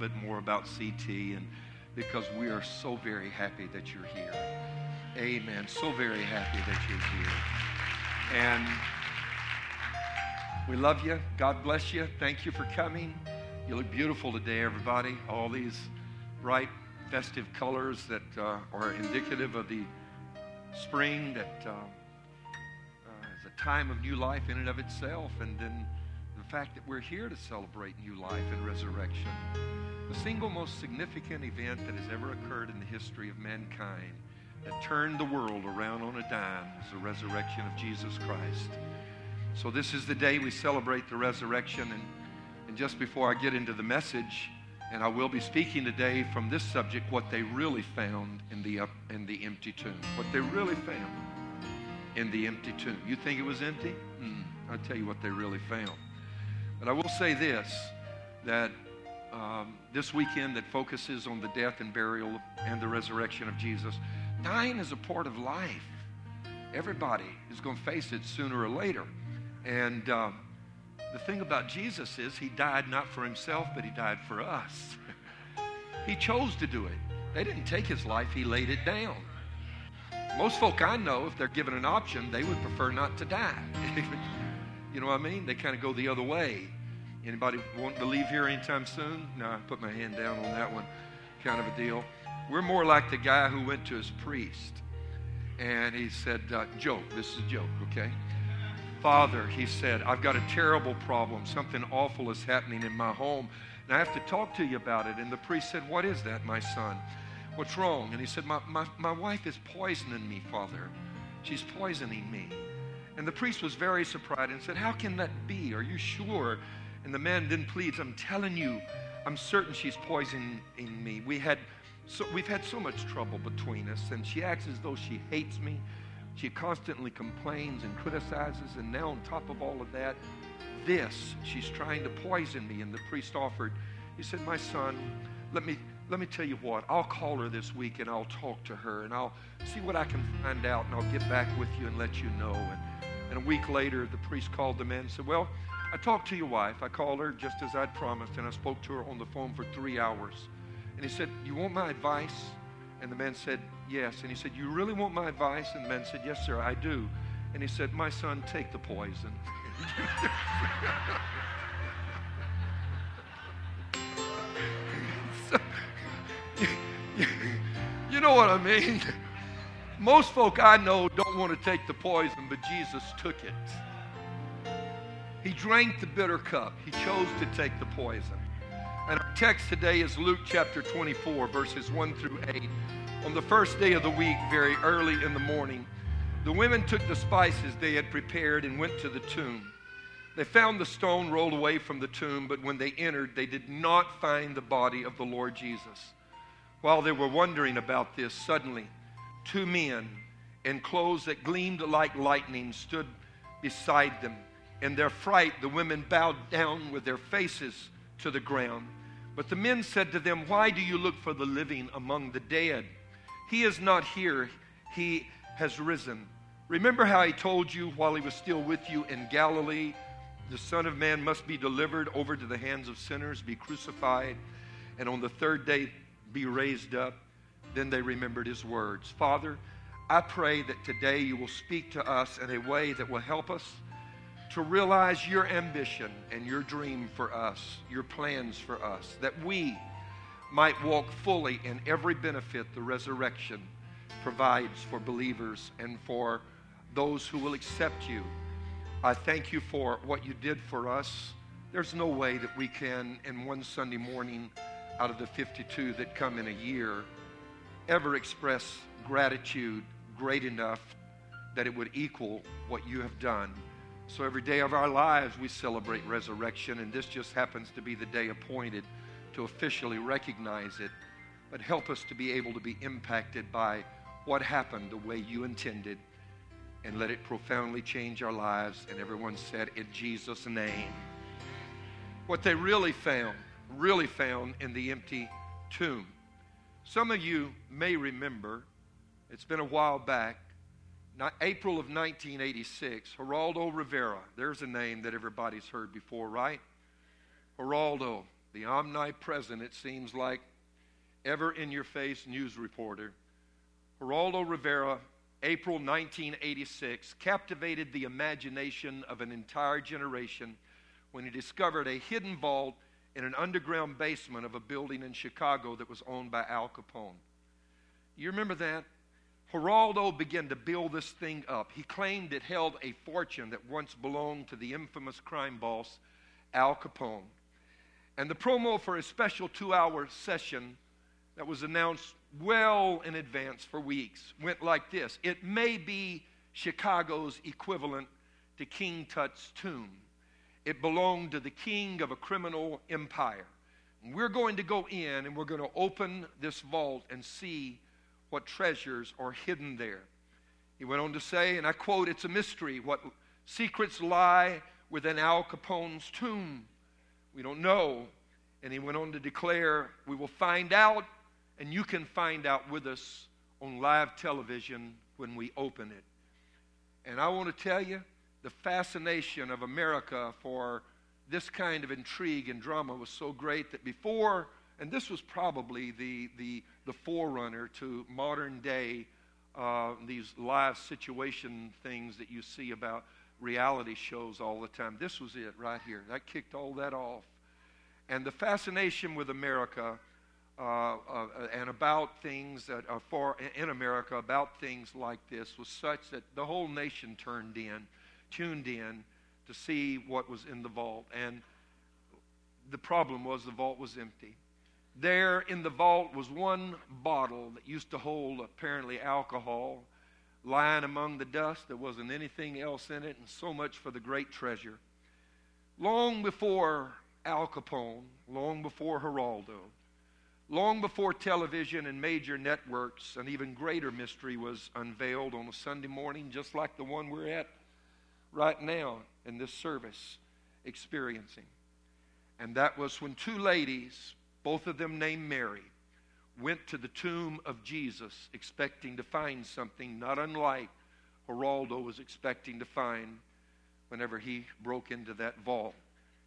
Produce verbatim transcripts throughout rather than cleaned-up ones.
bit more about C T, and because we are so very happy that you're here. Amen. So very happy that you're here. And we love you. God bless you. Thank you for coming. You look beautiful today, everybody. All these bright, festive colors that uh, are indicative of the spring that uh, uh, is a time of new life in and of itself, and then the fact that we're here to celebrate new life and resurrection. The single most significant event that has ever occurred in the history of mankind that turned the world around on a dime was the resurrection of Jesus Christ. So this is the day we celebrate the resurrection, and, and just before I get into the message, and I will be speaking today from this subject, what they really found in the up, in the empty tomb. What they really found in the empty tomb. You think it was empty? Mm, I'll tell you what they really found. But I will say this, that um, this weekend that focuses on the death and burial and the resurrection of Jesus, dying is a part of life. Everybody is going to face it sooner or later. And uh, the thing about Jesus is he died not for himself, but he died for us. He chose to do it. They didn't take his life, he laid it down. Most folk I know, if they're given an option, they would prefer not to die. You know what I mean? They kind of go the other way. Anybody want to leave here anytime soon? No, I put my hand down on that one, kind of a deal. We're more like the guy who went to his priest, and he said, uh, joke, this is a joke, okay? Father, he said, I've got a terrible problem. Something awful is happening in my home, and I have to talk to you about it. And the priest said, what is that, my son? What's wrong? And he said, my, my, my wife is poisoning me, Father. She's poisoning me. And the priest was very surprised and said, how can that be? Are you sure? And the man then pleads, I'm telling you, I'm certain she's poisoning me. We had so, we've had so much trouble between us, and she acts as though she hates me. She constantly complains and criticizes, and now on top of all of that, this, she's trying to poison me. And the priest offered, he said, my son, let me let me tell you what, I'll call her this week and I'll talk to her and I'll see what I can find out, and I'll get back with you and let you know. And, and a week later, the priest called the man and said, well, I talked to your wife. I called her just as I'd promised, and I spoke to her on the phone for three hours. And he said, you want my advice? And the man said, yes. And he said, you really want my advice? And the man said, yes, sir, I do. And he said, my son, take the poison. So, you, you know what I mean? Most folk I know don't want to take the poison, but Jesus took it. He drank the bitter cup. He chose to take the poison. And our text today is Luke chapter twenty-four, verses one through eight. On the first day of the week, very early in the morning, the women took the spices they had prepared and went to the tomb. They found the stone rolled away from the tomb, but when they entered, they did not find the body of the Lord Jesus. While they were wondering about this, suddenly, two men in clothes that gleamed like lightning stood beside them. In their fright, the women bowed down with their faces to the ground. But the men said to them, why do you look for the living among the dead? He is not here. He has risen. Remember how he told you while he was still with you in Galilee, the Son of Man must be delivered over to the hands of sinners, be crucified, and on the third day be raised up. Then they remembered his words. Father, I pray that today you will speak to us in a way that will help us to realize your ambition and your dream for us, your plans for us, that we might walk fully in every benefit the resurrection provides for believers and for those who will accept you. I thank you for what you did for us. There's no way that we can, in one Sunday morning out of the fifty-two that come in a year, ever express gratitude great enough that it would equal what you have done. So every day of our lives we celebrate resurrection, and this just happens to be the day appointed to officially recognize it. But help us to be able to be impacted by what happened the way you intended, and let it profoundly change our lives. And everyone said, in Jesus' name. What they really found, really found in the empty tomb. Some of you may remember, it's been a while back, April of nineteen eighty-six, Geraldo Rivera. There's a name that everybody's heard before, right? Geraldo. the omnipresent, it seems like, ever-in-your-face news reporter, Geraldo Rivera, April nineteen eighty-six, captivated the imagination of an entire generation when he discovered a hidden vault in an underground basement of a building in Chicago that was owned by Al Capone. You remember that? Geraldo began to build this thing up. He claimed it held a fortune that once belonged to the infamous crime boss, Al Capone. And the promo for a special two-hour session that was announced well in advance for weeks went like this: it may be Chicago's equivalent to King Tut's tomb. It belonged to the king of a criminal empire. And we're going to go in and we're going to open this vault and see what treasures are hidden there. He went on to say, and I quote, "It's a mystery what secrets lie within Al Capone's tomb. We don't know." And he went on to declare, "We will find out, and you can find out with us on live television when we open it." And I want to tell you, the fascination of America for this kind of intrigue and drama was so great that before, and this was probably the the, the forerunner to modern day, uh, these live situation things that you see about reality shows all the time. This was it right here. That kicked all that off. And the fascination with America uh, uh, and about things that are for in America about things like this was such that the whole nation turned in, tuned in to see what was in the vault. And the problem was the vault was empty. There in the vault was one bottle that used to hold apparently alcohol lying among the dust. There wasn't anything else in it, and so much for the great treasure. Long before Al Capone, long before Geraldo, long before television and major networks, an even greater mystery was unveiled on a Sunday morning, just like the one we're at right now in this service experiencing. And that was when two ladies, both of them named Mary, went to the tomb of Jesus expecting to find something not unlike Geraldo was expecting to find whenever he broke into that vault.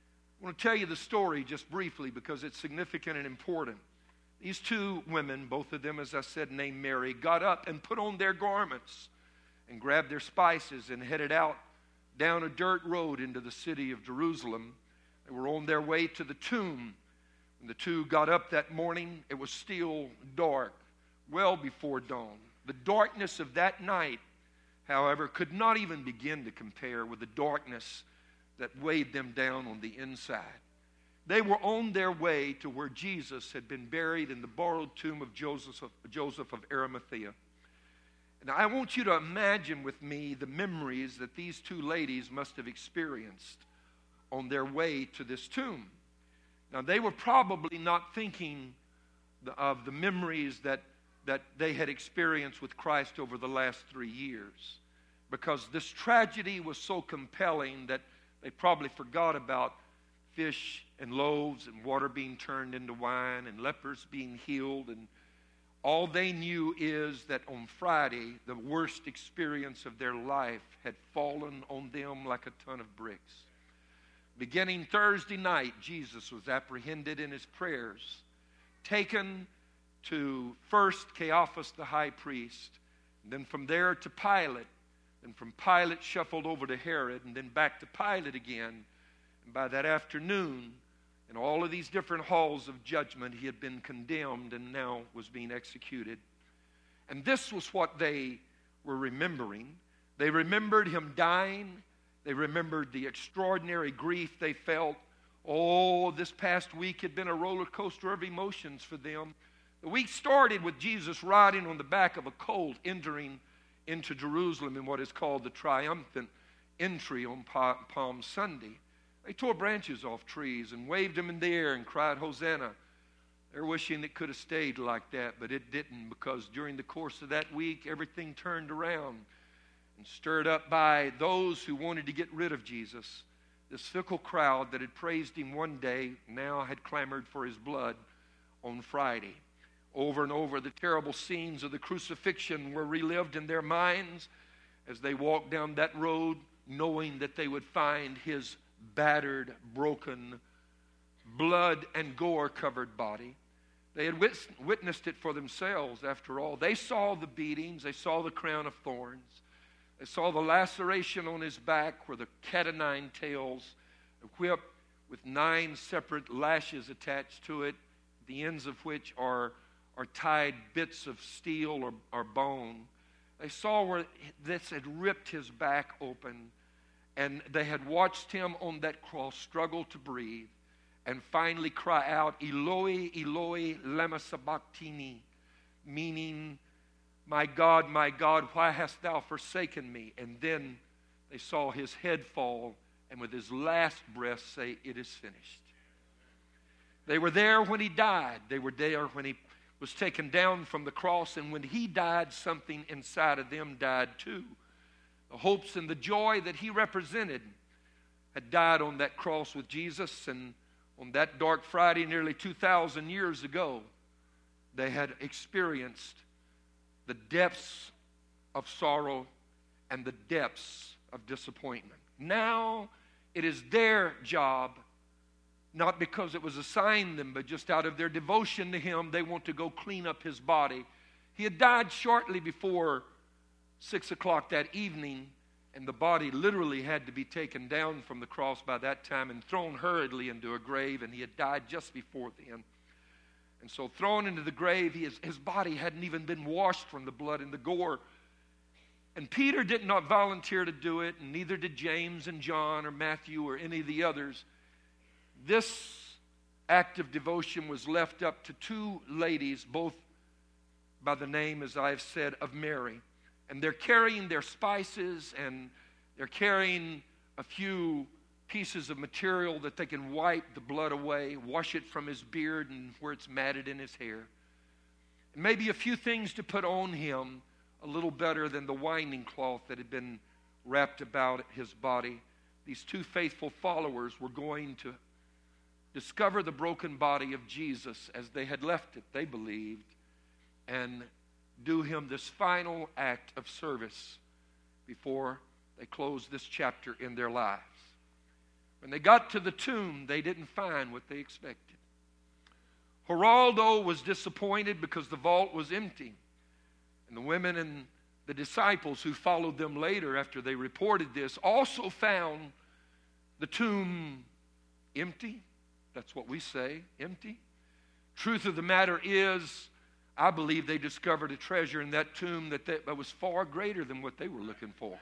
I want to tell you the story just briefly because it's significant and important. These two women, both of them, as I said, named Mary, got up and put on their garments and grabbed their spices and headed out down a dirt road into the city of Jerusalem. They were on their way to the tomb. When the two got up that morning, it was still dark, well before dawn. The darkness of that night, however, could not even begin to compare with the darkness that weighed them down on the inside. They were on their way to where Jesus had been buried in the borrowed tomb of Joseph of, Joseph of Arimathea. And I want you to imagine with me the memories that these two ladies must have experienced on their way to this tomb. Now, they were probably not thinking of the memories that, that they had experienced with Christ over the last three years, because this tragedy was so compelling that they probably forgot about fish and loaves and water being turned into wine and lepers being healed. And all they knew is that on Friday, the worst experience of their life had fallen on them like a ton of bricks. Beginning Thursday night, Jesus was apprehended in his prayers, taken to first Caiaphas the high priest, and then from there to Pilate, and from Pilate shuffled over to Herod, and then back to Pilate again. And by that afternoon, in all of these different halls of judgment, he had been condemned and now was being executed. And this was what they were remembering. They remembered him dying. They remembered the extraordinary grief they felt. Oh, this past week had been a roller coaster of emotions for them. The week started with Jesus riding on the back of a colt, entering into Jerusalem in what is called the triumphant entry on Palm Sunday. They tore branches off trees and waved them in the air and cried, "Hosanna." They're wishing it could have stayed like that, but it didn't, because during the course of that week, everything turned around. And stirred up by those who wanted to get rid of Jesus, this fickle crowd that had praised him one day now had clamored for his blood on Friday. Over and over, the terrible scenes of the crucifixion were relived in their minds as they walked down that road, knowing that they would find his battered, broken blood and gore-covered body. They had wit- witnessed it for themselves, after all. They saw the beatings. They saw the crown of thorns. They saw the laceration on his back where the cat o' nine tails, a whip with nine separate lashes attached to it, the ends of which are, are tied bits of steel or, or bone. They saw where this had ripped his back open, and they had watched him on that cross struggle to breathe and finally cry out, Eloi, Eloi, lema sabachthani, meaning, my God, my God, why hast thou forsaken me? And then they saw his head fall, and with his last breath say, it is finished. They were there when he died. They were there when he was taken down from the cross, and when he died, something inside of them died too. The hopes and the joy that he represented had died on that cross with Jesus, and on that dark Friday nearly two thousand years ago, they had experienced the depths of sorrow and the depths of disappointment. Now it is their job, not because it was assigned them, but just out of their devotion to him, they want to go clean up his body. He had died shortly before six o'clock that evening, and the body literally had to be taken down from the cross by that time and thrown hurriedly into a grave, and he had died just before then. And so thrown into the grave, he, his, his body hadn't even been washed from the blood and the gore. And Peter did not volunteer to do it, and neither did James and John or Matthew or any of the others. This act of devotion was left up to two ladies, both by the name, as I've said, of Mary. And they're carrying their spices, and they're carrying a few pieces of material that they can wipe the blood away, wash it from his beard and where it's matted in his hair. And maybe a few things to put on him a little better than the winding cloth that had been wrapped about his body. These two faithful followers were going to discover the broken body of Jesus as they had left it, they believed, and do him this final act of service before they closed this chapter in their lives. When they got to the tomb, they didn't find what they expected. Geraldo was disappointed because the vault was empty. And the women and the disciples who followed them later after they reported this also found the tomb empty. That's what we say, empty. Truth of the matter is, I believe they discovered a treasure in that tomb that, they, that was far greater than what they were looking for.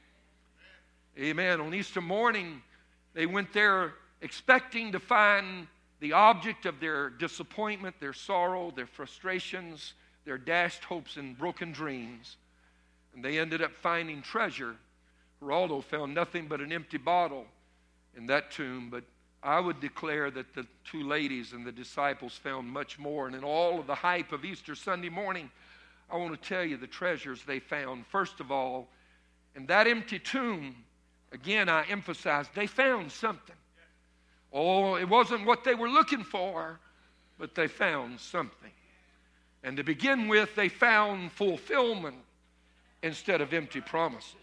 Amen. On Easter morning, they went there expecting to find the object of their disappointment, their sorrow, their frustrations, their dashed hopes and broken dreams. And they ended up finding treasure. Geraldo found nothing but an empty bottle in that tomb, but I would declare that the two ladies and the disciples found much more. And in all of the hype of Easter Sunday morning, I want to tell you the treasures they found. First of all, in that empty tomb, again, I emphasize, they found something. Oh, it wasn't what they were looking for, but they found something. And to begin with, they found fulfillment instead of empty promises.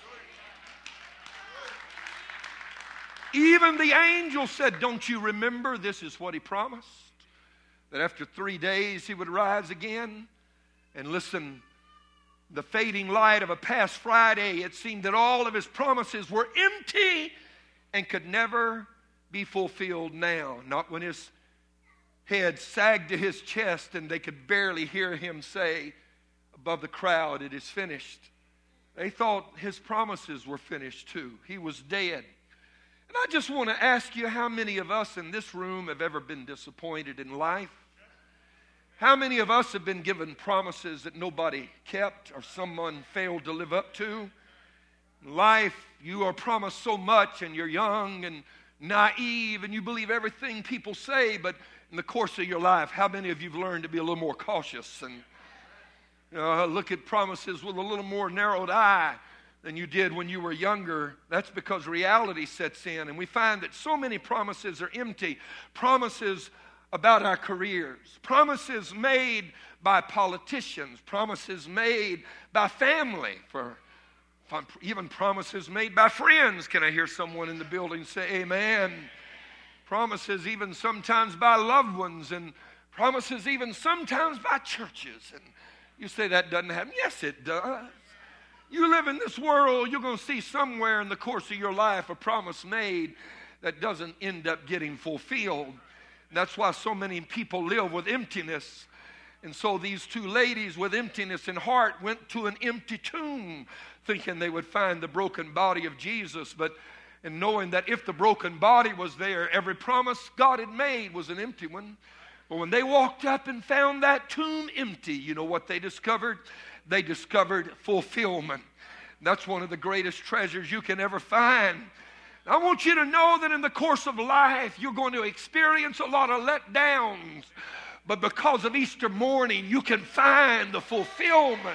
Even the angel said, don't you remember this is what he promised? That after three days he would rise again. And listen, the fading light of a past Friday, it seemed that all of his promises were empty and could never be fulfilled now. Not when his head sagged to his chest and they could barely hear him say above the crowd, it is finished. They thought his promises were finished too. He was dead. And I just want to ask you, how many of us in this room have ever been disappointed in life? How many of us have been given promises that nobody kept or someone failed to live up to? In life, you are promised so much and you're young and naive and you believe everything people say, but in the course of your life, how many of you have learned to be a little more cautious and you know, look at promises with a little more narrowed eye than you did when you were younger? That's because reality sets in, and we find that so many promises are empty. Promises about our careers, promises made by politicians, promises made by family, for even promises made by friends. Can I hear someone in the building say amen? promises even sometimes by loved ones, and promises even sometimes by churches. And you say that doesn't happen. Yes, it does. You live in this world, you're going to see somewhere in the course of your life a promise made that doesn't end up getting fulfilled. And that's why so many people live with emptiness. And so these two ladies with emptiness in heart went to an empty tomb thinking they would find the broken body of Jesus, but and knowing that if the broken body was there, every promise God had made was an empty one. But when they walked up and found that tomb empty, you know what they discovered? They discovered fulfillment. That's one of the greatest treasures you can ever find. I want you to know that in the course of life, you're going to experience a lot of letdowns. But because of Easter morning, you can find the fulfillment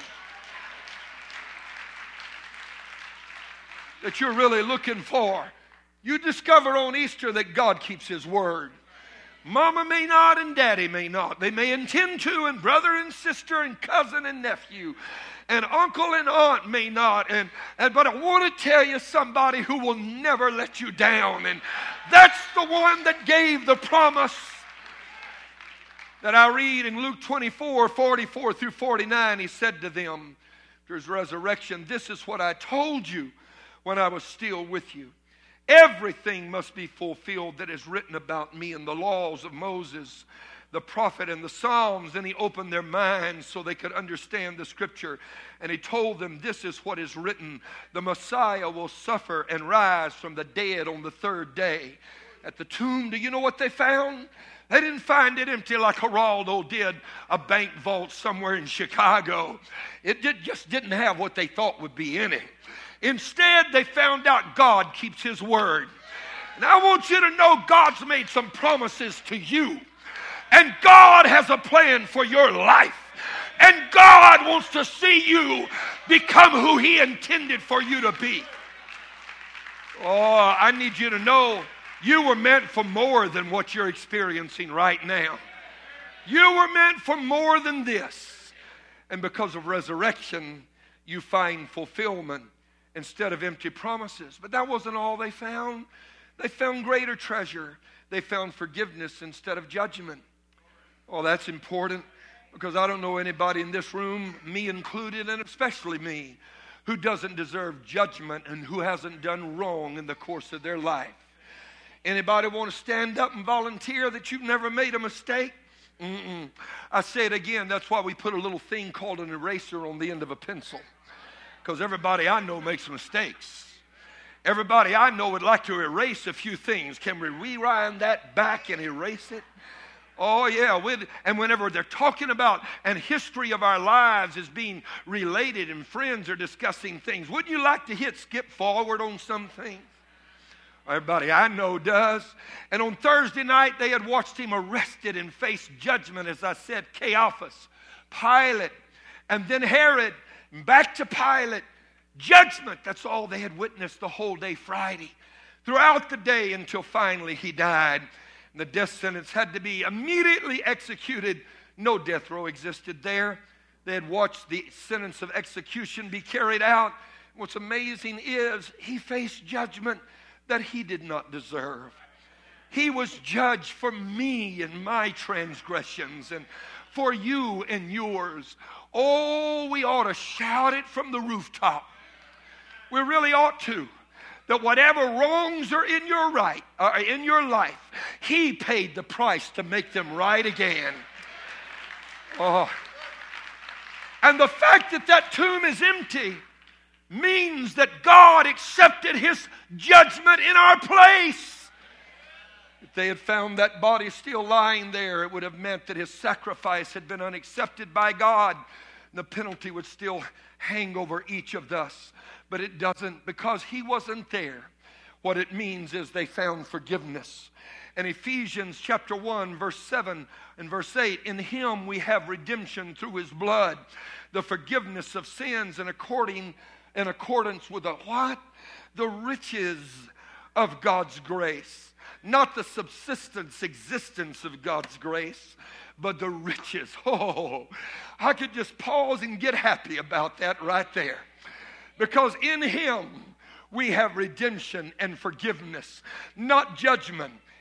that you're really looking for. You discover on Easter that God keeps His word. Mama may not and Daddy may not. They may intend to, and brother and sister and cousin and nephew and uncle and aunt may not. And, and but I want to tell you somebody who will never let you down. And that's the one that gave the promise that I read in Luke twenty-four, forty-four through forty-nine. He said to them after His resurrection, "This is what I told you when I was still with you. Everything must be fulfilled that is written about me in the laws of Moses, the prophet, and the Psalms." And He opened their minds so they could understand the Scripture. And He told them, "This is what is written. The Messiah will suffer and rise from the dead on the third day." At the tomb, do you know what they found? They didn't find it empty like Geraldo did a bank vault somewhere in Chicago. It did, just didn't have what they thought would be in it. Instead, they found out God keeps His word. And I want you to know God's made some promises to you. And God has a plan for your life. And God wants to see you become who He intended for you to be. Oh, I need you to know you were meant for more than what you're experiencing right now. You were meant for more than this. And because of resurrection, you find fulfillment instead of empty promises. But that wasn't all they found. They found greater treasure. They found forgiveness instead of judgment. Oh, that's important, because I don't know anybody in this room, me included, and especially me, who doesn't deserve judgment and who hasn't done wrong in the course of their life. Anybody want to stand up and volunteer that you've never made a mistake? Mm-mm. I say it again, that's why we put a little thing called an eraser on the end of a pencil. Because everybody I know makes mistakes. Everybody I know would like to erase a few things. Can we rewind that back and erase it? Oh, yeah. And whenever they're talking about and history of our lives is being related and friends are discussing things, wouldn't you like to hit skip forward on some things? Everybody I know does. And on Thursday night, they had watched Him arrested and face judgment, as I said, Caiaphas, Pilate, and then Herod, and back to Pilate. Judgment, that's all they had witnessed the whole day Friday. Throughout the day until finally He died. And the death sentence had to be immediately executed. No death row existed there. They had watched the sentence of execution be carried out. What's amazing is He faced judgment that He did not deserve. He was judged for me and my transgressions and for you and yours. Oh, we ought to shout it from the rooftop. We really ought to. That whatever wrongs are in your right, or in your life, He paid the price to make them right again. Oh. And the fact that that tomb is empty means that God accepted His judgment in our place. If they had found that body still lying there, it would have meant that His sacrifice had been unaccepted by God. The penalty would still hang over each of us. But it doesn't, because He wasn't there. What it means is they found forgiveness. In Ephesians chapter one, verse seven and verse eight, in Him we have redemption through His blood, the forgiveness of sins in according in accordance with the what? The riches of God's grace. Not the subsistence, existence of God's grace, but the riches. Oh, I could just pause and get happy about that right there. Because in Him we have redemption and forgiveness, not judgment.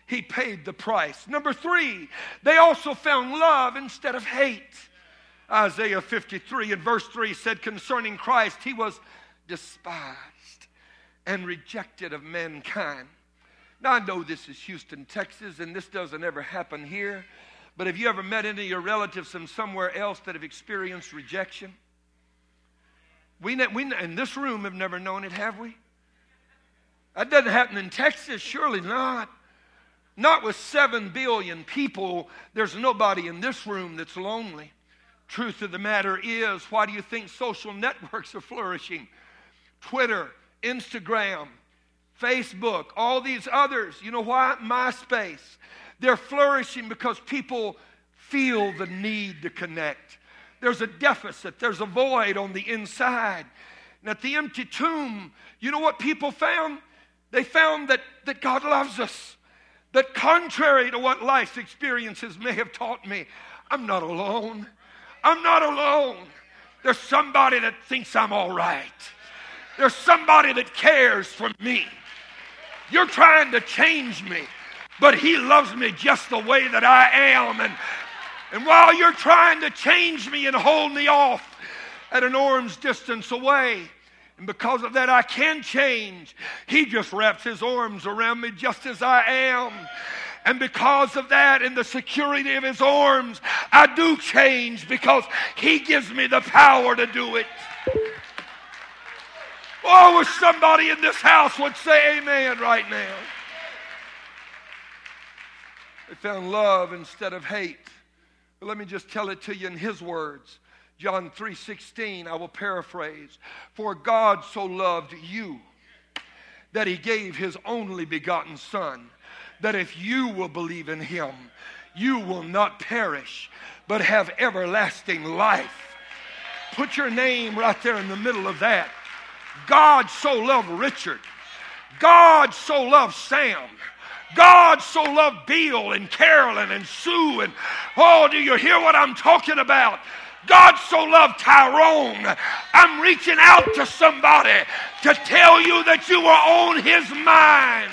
He paid the price. Number three, they also found love instead of hate. Isaiah fifty-three and verse three said concerning Christ, he was despised and rejected of mankind. Now, I know this is Houston, Texas, and this doesn't ever happen here. But have you ever met any of your relatives from somewhere else that have experienced rejection? We, we in this room have never known it, have we? That doesn't happen in Texas, surely not. Not with seven billion people. There's nobody in this room that's lonely. Truth of the matter is, why do you think social networks are flourishing? Twitter, Instagram, Facebook, all these others. You know why? MySpace. They're flourishing because people feel the need to connect. There's a deficit. There's a void on the inside. And at the empty tomb, you know what people found? They found that, that God loves us. That contrary to what life's experiences may have taught me, I'm not alone. I'm not alone. There's somebody that thinks I'm all right. There's somebody that cares for me. You're trying to change me, but he loves me just the way that I am. And, and while you're trying to change me and hold me off at an arm's distance away, and because of that I can change, he just wraps his arms around me just as I am. And because of that, in the security of his arms, I do change because he gives me the power to do it. Oh, I wish somebody in this house would say amen right now. They found love instead of hate. But let me just tell it to you in his words. John three sixteen, I will paraphrase. For God so loved you that he gave his only begotten Son, that if you will believe in him, you will not perish, but have everlasting life. Put your name right there in the middle of that. God so loved Richard. God so loved Sam. God so loved Bill and Carolyn and Sue. And oh, do you hear what I'm talking about? God so loved Tyrone. I'm reaching out to somebody to tell you that you are on his mind.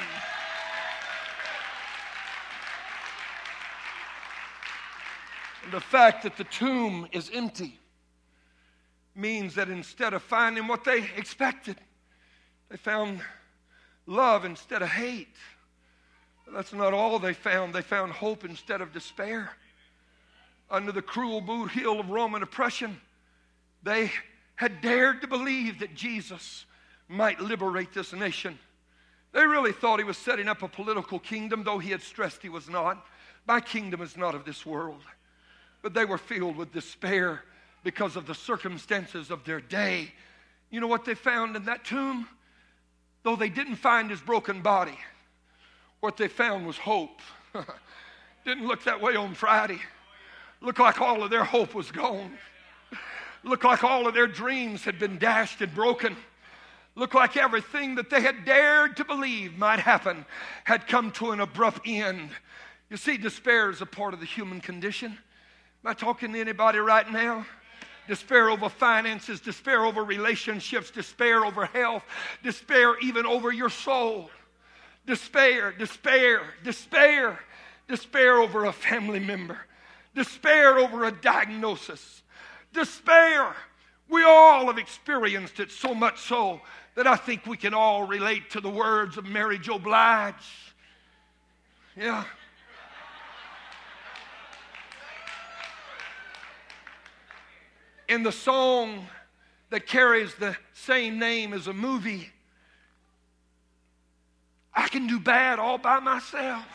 And the fact that the tomb is empty means that instead of finding what they expected, they found love instead of hate. But that's not all they found. They found hope instead of despair. Under the cruel boot heel of Roman oppression, they had dared to believe that Jesus might liberate this nation. They really thought he was setting up a political kingdom, though he had stressed he was not. My kingdom is not of this world. But they were filled with despair because of the circumstances of their day. You know what they found in that tomb? Though they didn't find his broken body, what they found was hope. Didn't look that way on Friday. Looked like all of their hope was gone. Looked like all of their dreams had been dashed and broken. Looked like everything that they had dared to believe might happen had come to an abrupt end. You see, despair is a part of the human condition. Am I talking to anybody right now? Despair over finances, despair over relationships, despair over health, despair even over your soul. Despair, despair, despair, despair over a family member. Despair over a diagnosis. Despair. We all have experienced it, so much so that I think we can all relate to the words of Mary Jo Blige. Yeah. In the song that carries the same name as a movie, I can do bad all by myself.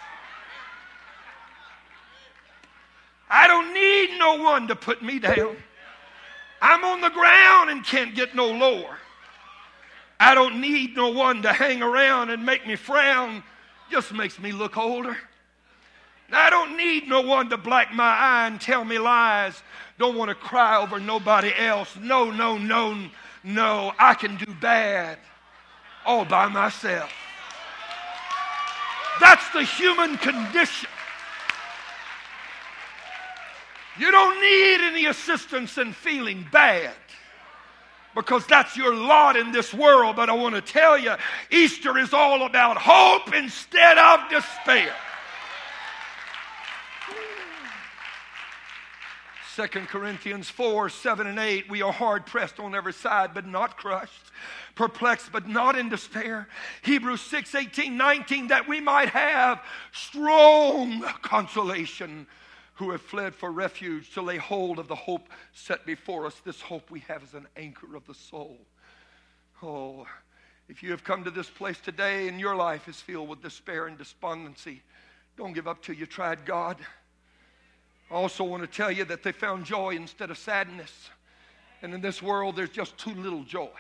I don't need no one to put me down. I'm on the ground and can't get no lower. I don't need no one to hang around and make me frown. Just makes me look older. I don't need no one to black my eye and tell me lies. Don't want to cry over nobody else. No, no, no, no. I can do bad all by myself. That's the human condition. You don't need any assistance in feeling bad, because that's your lot in this world. But I want to tell you, Easter is all about hope instead of despair. Second Corinthians four, seven and eight, we are hard pressed on every side, but not crushed. Perplexed, but not in despair. Hebrews six, eighteen, nineteen, that we might have strong consolation who have fled for refuge to lay hold of the hope set before us. This hope we have is an anchor of the soul. Oh, if you have come to this place today and your life is filled with despair and despondency, don't give up till you tried God. I also want to tell you that they found joy instead of sadness. And in this world, there's just too little joy.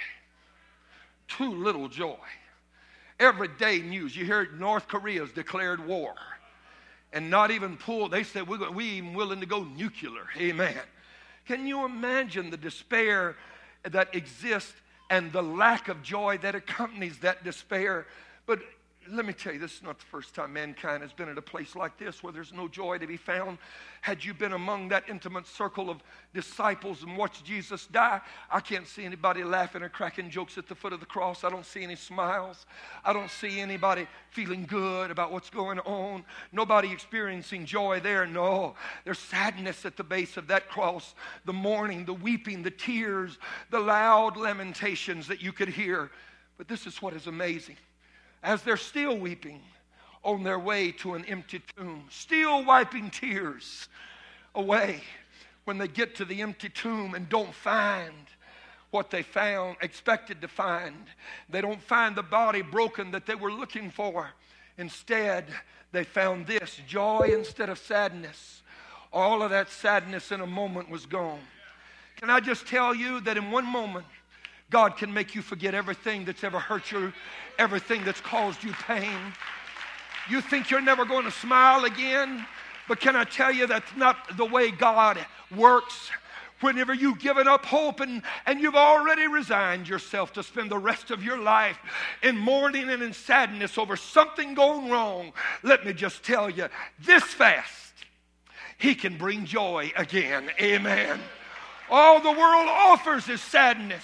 Too little joy. Every day news, you hear North Korea's declared war. And not even pull, they said, we're, going, we even willing to go nuclear. Amen. Can you imagine the despair that exists and the lack of joy that accompanies that despair? But let me tell you, this is not the first time mankind has been at a place like this where there's no joy to be found. Had you been among that intimate circle of disciples and watched Jesus die, I can't see anybody laughing or cracking jokes at the foot of the cross. I don't see any smiles. I don't see anybody feeling good about what's going on. Nobody experiencing joy there. No, there's sadness at the base of that cross. The mourning, the weeping, the tears, the loud lamentations that you could hear. But this is what is amazing. As they're still weeping on their way to an empty tomb, still wiping tears away when they get to the empty tomb and don't find what they found, expected to find. They don't find the body broken that they were looking for. Instead, they found this, joy instead of sadness. All of that sadness in a moment was gone. Can I just tell you that in one moment, God can make you forget everything that's ever hurt you, everything that's caused you pain. You think you're never going to smile again, but can I tell you that's not the way God works? Whenever you've given up hope and, and you've already resigned yourself to spend the rest of your life in mourning and in sadness over something going wrong, let me just tell you, this fast, He can bring joy again. Amen. All the world offers is sadness.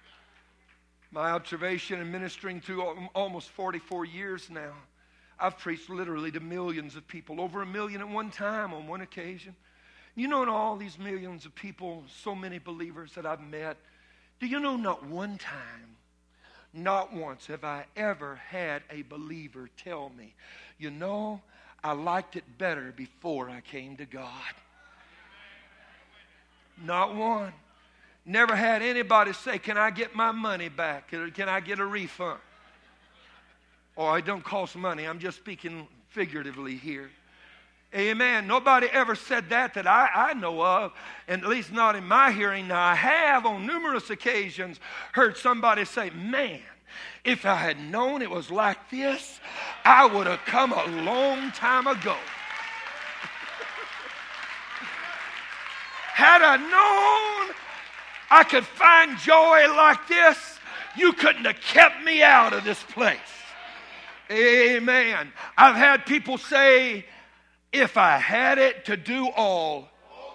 My observation in ministering through almost forty-four years now, I've preached literally to millions of people, over a million at one time on one occasion. You know, in all these millions of people, so many believers that I've met, do you know not one time, not once have I ever had a believer tell me, you know, I liked it better before I came to God. Not one. Never had anybody say, can I get my money back? Can I get a refund? Or it don't cost money. I'm just speaking figuratively here. Amen. Nobody ever said that that I, I know of, and at least not in my hearing. Now, I have on numerous occasions heard somebody say, man, if I had known it was like this, I would have come a long time ago. Had I known I could find joy like this, you couldn't have kept me out of this place. Amen. I've had people say, if I had it to do all.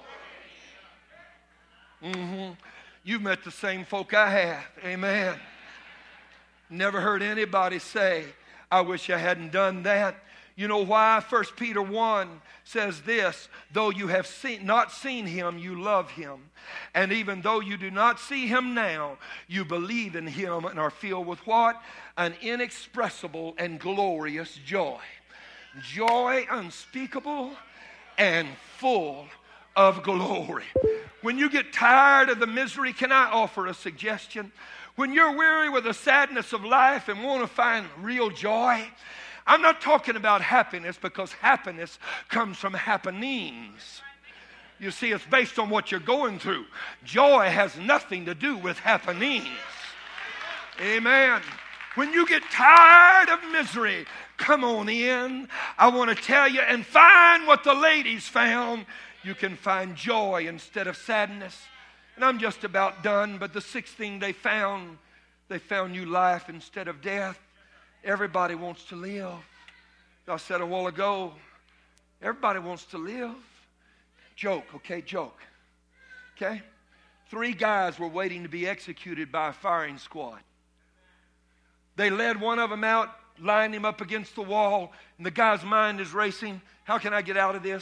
Mm-hmm. You've met the same folk I have. Amen. Never heard anybody say, I wish I hadn't done that. You know why? First Peter one says this, though you have seen, not seen Him, you love Him. And even though you do not see Him now, you believe in Him and are filled with what? An inexpressible and glorious joy. Joy unspeakable and full of glory. When you get tired of the misery, can I offer a suggestion? When you're weary with the sadness of life and want to find real joy, I'm not talking about happiness, because happiness comes from happenings. You see, it's based on what you're going through. Joy has nothing to do with happenings. Amen. When you get tired of misery, come on in. I want to tell you, and find what the ladies found. You can find joy instead of sadness. And I'm just about done, but the sixth thing they found, they found new life instead of death. Everybody wants to live. I said a while ago, everybody wants to live. Joke, okay, joke. Okay? Three guys were waiting to be executed by a firing squad. They led one of them out, lined him up against the wall, and the guy's mind is racing. How can I get out of this?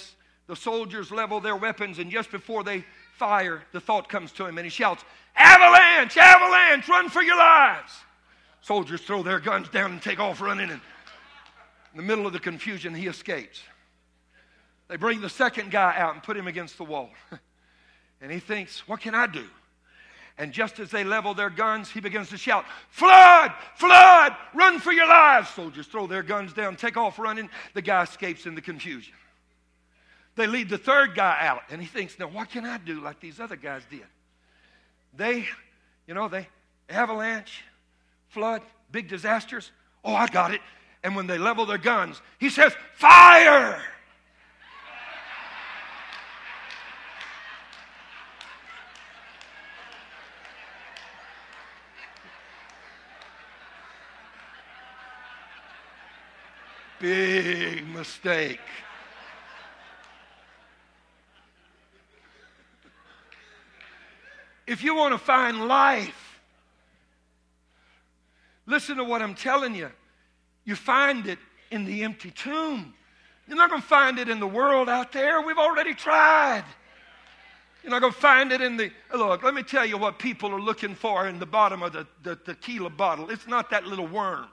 The soldiers level their weapons, and just before they fire, the thought comes to him, and he shouts, "Avalanche! Avalanche! Run for your lives!" Soldiers throw their guns down and take off running, and in the middle of the confusion, he escapes. They bring the second guy out and put him against the wall. And he thinks, what can I do? And just as they level their guns, he begins to shout, "Flood! Flood! Run for your lives!" Soldiers throw their guns down, take off running. The guy escapes in the confusion. They lead the third guy out, and he thinks, now what can I do like these other guys did? They, you know, they, avalanche, flood, big disasters. Oh, I got it. And when they level their guns, he says, "Fire!" Big mistake. If you want to find life, listen to what I'm telling you. You find it in the empty tomb. You're not going to find it in the world out there. We've already tried. You're not going to find it in the... Look, let me tell you what people are looking for in the bottom of the, the tequila bottle. It's not that little worm.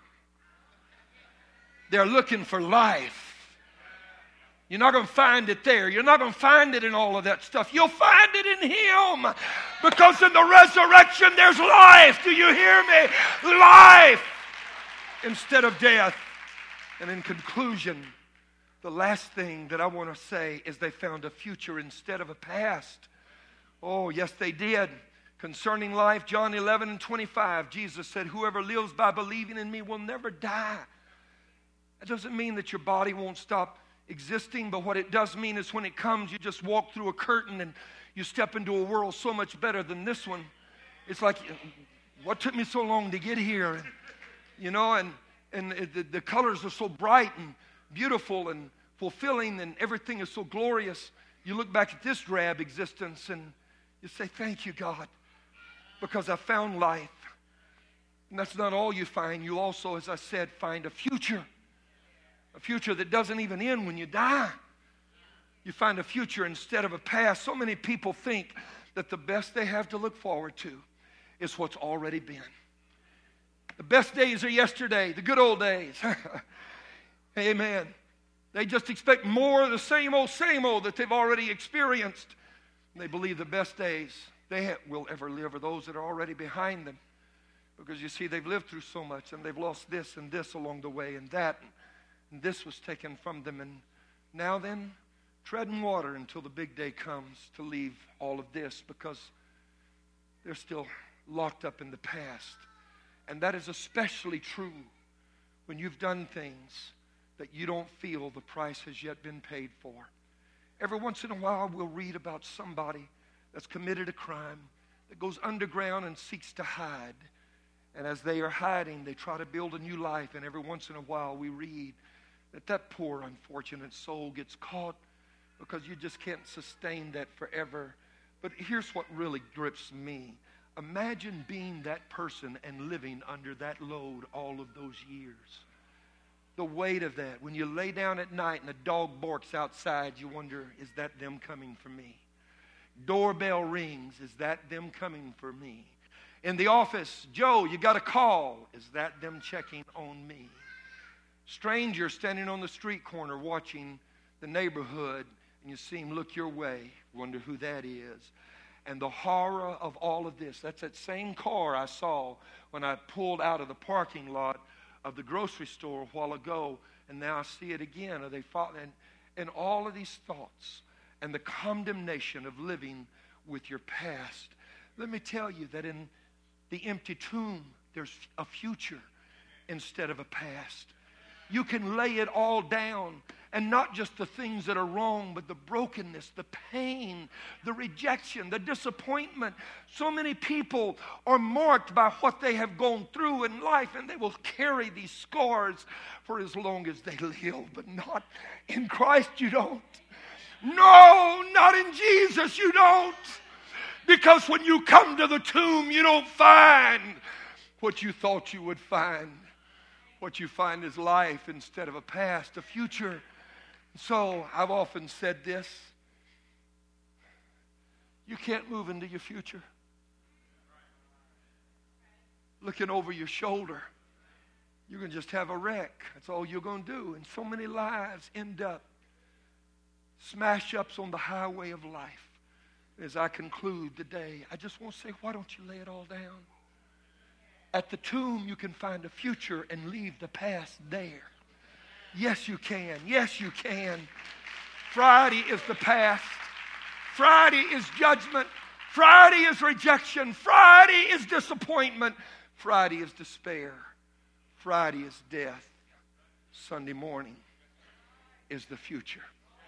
They're looking for life. You're not going to find it there. You're not going to find it in all of that stuff. You'll find it in Him. Because in the resurrection, there's life. Do you hear me? Life instead of death. And in conclusion, the last thing that I want to say is they found a future instead of a past. Oh, yes, they did. Concerning life, John eleven and twenty-five, Jesus said, "Whoever lives by believing in me will never die." That doesn't mean that your body won't stop existing, but what it does mean is when it comes, you just walk through a curtain and you step into a world so much better than this one. It's like, what took me so long to get here? And, you know, and, and the, the colors are so bright and beautiful and fulfilling, and everything is so glorious. You look back at this drab existence and you say, "Thank you, God, because I found life." And that's not all you find. You also, as I said, find a future. A future that doesn't even end when you die. You find a future instead of a past. So many people think that the best they have to look forward to is what's already been. The best days are yesterday, the good old days. Amen. They just expect more of the same old, same old that they've already experienced. And they believe the best days they will ever live are those that are already behind them. Because you see, they've lived through so much, and they've lost this and this along the way, and that. And this was taken from them. And now then, treading water until the big day comes to leave all of this, because they're still locked up in the past. And that is especially true when you've done things that you don't feel the price has yet been paid for. Every once in a while, we'll read about somebody that's committed a crime, that goes underground and seeks to hide. And as they are hiding, they try to build a new life. And every once in a while, we read that that poor unfortunate soul gets caught because you just can't sustain that forever. But here's what really grips me. Imagine being that person and living under that load all of those years. The weight of that. When you lay down at night and a dog barks outside, you wonder, is that them coming for me? Doorbell rings, is that them coming for me? In the office, Joe, you got a call, is that them checking on me? Stranger standing on the street corner watching the neighborhood, and you see him look your way, wonder who that is. And the horror of all of this, that's that same car I saw when I pulled out of the parking lot of the grocery store a while ago, and now I see it again. Are they and, and all of these thoughts and the condemnation of living with your past. Let me tell you that in the empty tomb, there's a future instead of a past. You can lay it all down, and not just the things that are wrong, but the brokenness, the pain, the rejection, the disappointment. So many people are marked by what they have gone through in life, and they will carry these scars for as long as they live, but not in Christ. You don't. No, not in Jesus, you don't. Because when you come to the tomb, you don't find what you thought you would find. What you find is life instead of a past, a future So I've often said this. You can't move into your future looking over your shoulder. You're going to just have a wreck. That's all you're going to do. And so many lives end up smash-ups on the highway of life. As I conclude today, I just want to say, why don't you lay it all down? At the tomb, you can find a future and leave the past there. Yes, you can. Yes, you can. Friday is the past. Friday is judgment. Friday is rejection. Friday is disappointment. Friday is despair. Friday is death. Sunday morning is the future.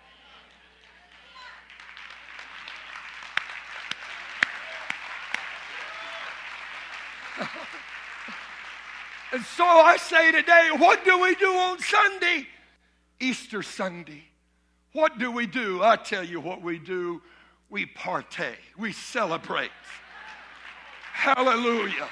And so I say today, what do we do on Sunday? Easter Sunday. What do we do? I tell you what we do. We partake. We celebrate. Hallelujah.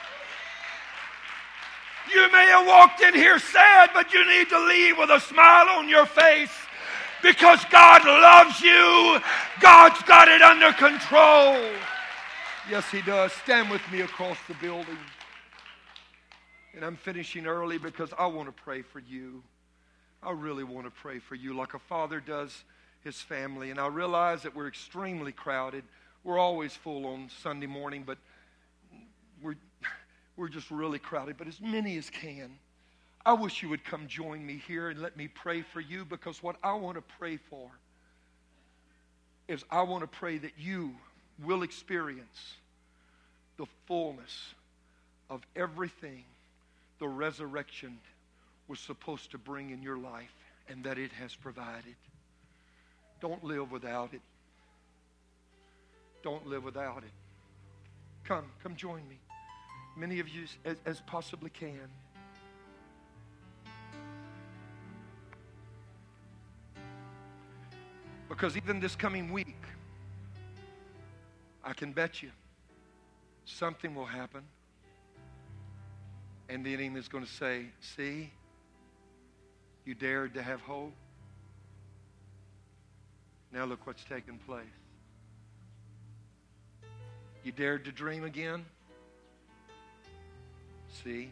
You may have walked in here sad, but you need to leave with a smile on your face because God loves you. God's got it under control. Yes, He does. Stand with me across the building. And I'm finishing early because I want to pray for you. I really want to pray for you like a father does his family. And I realize that we're extremely crowded. We're always full on Sunday morning, but we're, we're just really crowded. But as many as can, I wish you would come join me here and let me pray for you, because what I want to pray for is I want to pray that you will experience the fullness of everything the resurrection was supposed to bring in your life, and that it has provided. Don't live without it. Don't live without it. Come, come join me. Many of you as, as possibly can. Because even this coming week, I can bet you something will happen. And the enemy is going to say, see, you dared to have hope. Now look what's taken place. You dared to dream again. See?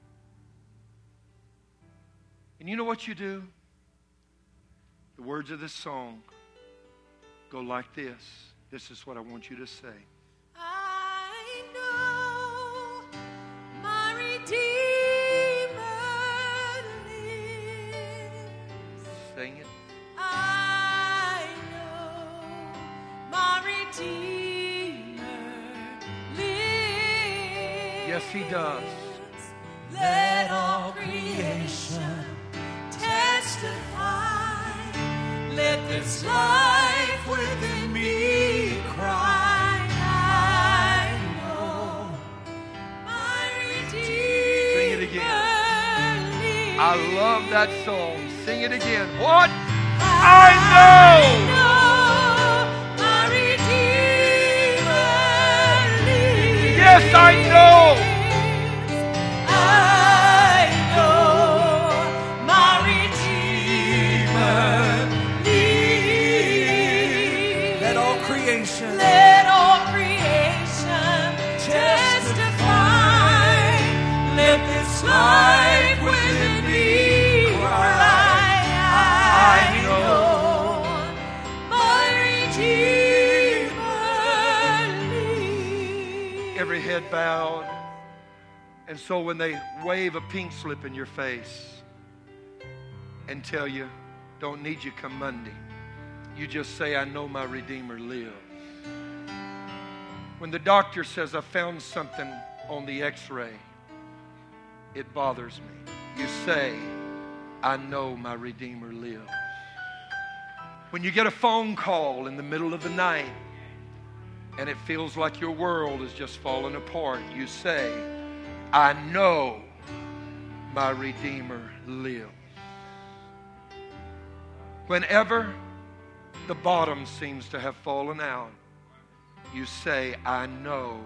And you know what you do? The words of this song go like this. This is what I want you to say. I know my Redeemer lives. Sing it. I know my Redeemer lives. Yes, He does. Let all creation testify. Let this life within me cry. I know my Redeemer. Sing it again. lives. I love that song. Sing it again. What? I know. know my Redeemer lives. Yes, I know. I know my Redeemer lives. Let all creation Let all creation testify. Let this life within me cry. I know my Redeemer lives. Every head bowed. And so when they wave a pink slip in your face and tell you, don't need you come Monday, you just say, I know my Redeemer lives. When the doctor says, I found something on the x-ray, it bothers me, you say, I know my Redeemer lives. When you get a phone call in the middle of the night and it feels like your world is just falling apart, you say, I know my Redeemer lives. Whenever the bottom seems to have fallen out, you say, I know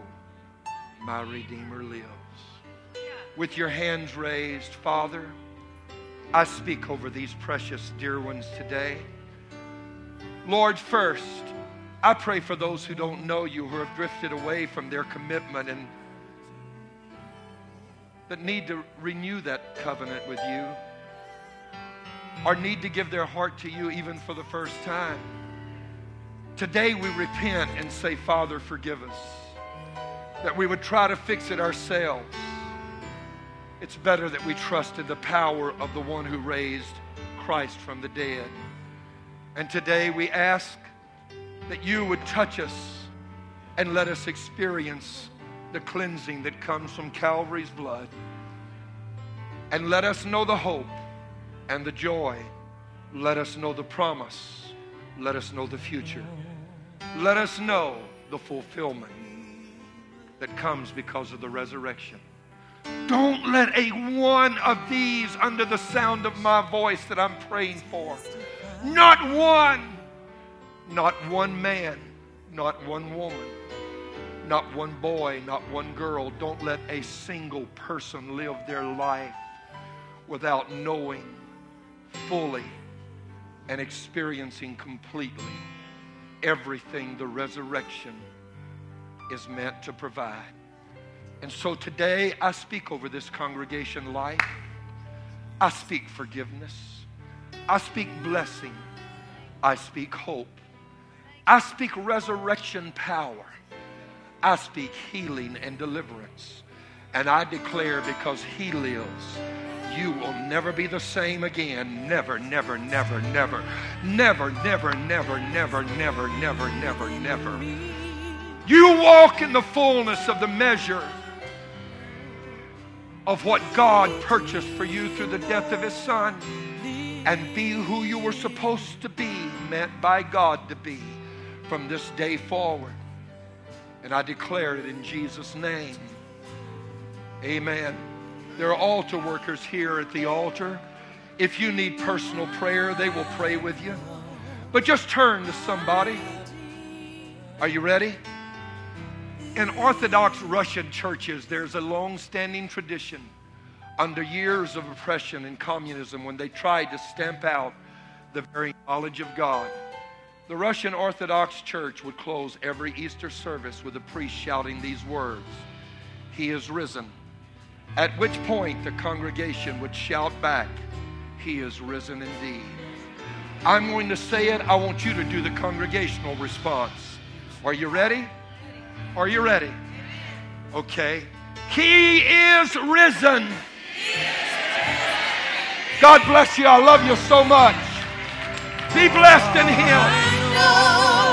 my Redeemer lives. With your hands raised, Father, I speak over these precious dear ones today. Lord, first, I pray for those who don't know you, who have drifted away from their commitment and that need to renew that covenant with you, or need to give their heart to you even for the first time. Today we repent and say, Father, forgive us. That we would try to fix it ourselves. It's better that we trust in the power of the one who raised Christ from the dead. And today we ask that you would touch us and let us experience the cleansing that comes from Calvary's blood. And let us know the hope and the joy. Let us know the promise. Let us know the future. Let us know the fulfillment that comes because of the resurrection. Don't let a one of these under the sound of my voice that I'm praying for, not one, not one man, not one woman, not one boy, not one girl, don't let a single person live their life without knowing fully and experiencing completely everything the resurrection is meant to provide. And so today I speak over this congregation life. I speak forgiveness. I speak blessing. I speak hope. I speak resurrection power. I speak healing and deliverance. And I declare, because he lives, you will never be the same again. Never, never, never, never. Never, never, never, never, never, never, never, never. You walk in the fullness of the measure of what God purchased for you through the death of his son, and be who you were supposed to be, meant by God to be from this day forward. And I declare it in Jesus' name. Amen. There are altar workers here at the altar. If you need personal prayer, they will pray with you. But just turn to somebody. Are you ready? In Orthodox Russian churches, there's a long-standing tradition under years of oppression and communism when they tried to stamp out the very knowledge of God. The Russian Orthodox Church would close every Easter service with a priest shouting these words, "He is risen." At which point the congregation would shout back, "He is risen indeed." I'm going to say it. I want you to do the congregational response. Are you ready? Are you ready? Okay. He is risen. God bless you. I love you so much. Be blessed in him.